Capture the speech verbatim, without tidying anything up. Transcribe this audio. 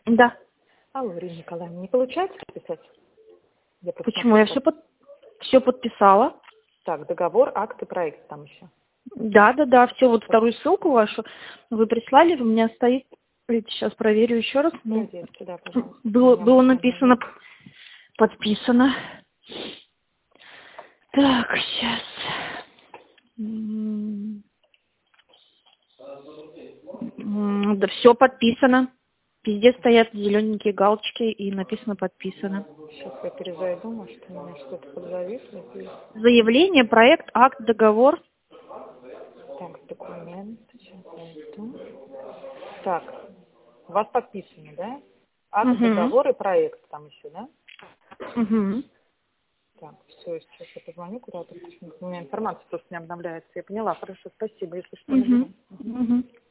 Да. Алло, Ирина Николаевна, не получается подписать? Я Почему? Я все, под... все подписала. Так, договор, акт и проект там еще. Да, да, да, все, вот вторую ссылку вашу вы прислали, у меня стоит, сейчас проверю еще раз. Проверьте, да, пожалуйста. Было, было написано, подписано. Так, сейчас. Да, все подписано. Везде стоят зелененькие галочки и написано подписано. Сейчас я перезайду, может, у меня что-то подзависло. Заявление, проект, акт, договор. Так, документ. Сейчас зайду. Так, у вас подписано, да? Акт, Угу. договор и проект там еще, да? Угу. Так, все, сейчас я позвоню куда-то, потому что у меня информация просто не обновляется. Я поняла, хорошо, спасибо, если что, Угу. наберу. Угу.